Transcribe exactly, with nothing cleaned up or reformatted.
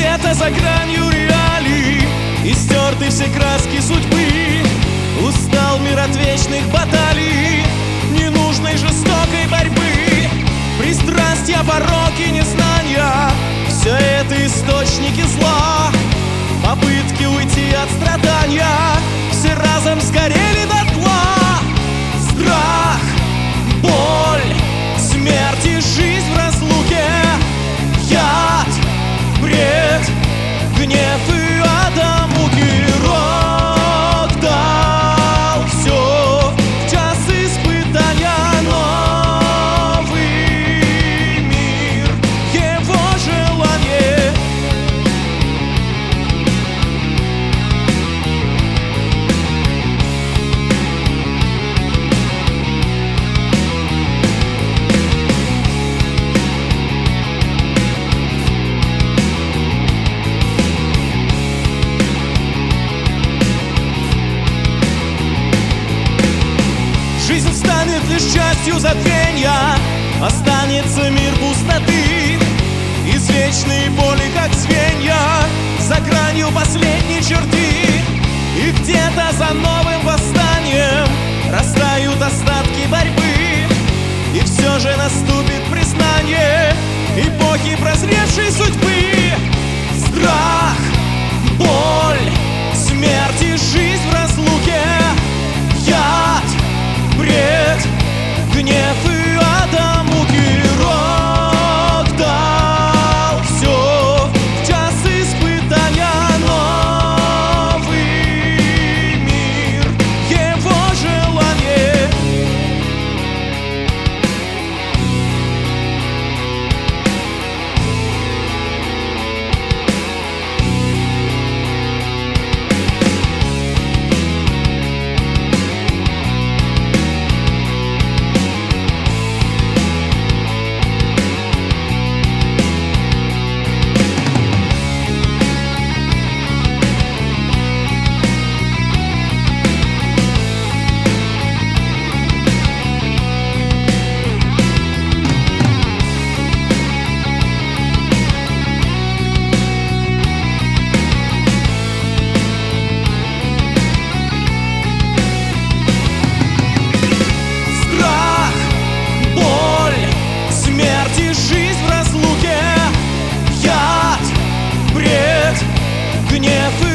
где-то за гранью реалий и стерты все краски судьбы. Устал мир от вечных баталий, ненужной жестокой борьбы. Пристрастия, пороки, незнания — все это источники зла. Попытки уйти от страдания все разом сгорели дотла. Страх, боль, смерть и жизнь в разлуке, яд, бред, гнев и ада муки. Рок дал все в час испытания. Новый мир, его желание. Жизнь станет лишь частью забвенья, останется мир пустоты. Извечные боли, как звенья, за гранью последней черты. И где-то за новым восстанием растают остатки борьбы. И все же наступит признание эпохи прозревшей судьбы. Страх, боль, смерть и жизнь в разлуке, яд, бред, гнев и ада муки. Рок дал все в час испытания. Новый мир, его желание. Жизнь в разлуке, яд, бред, гнев и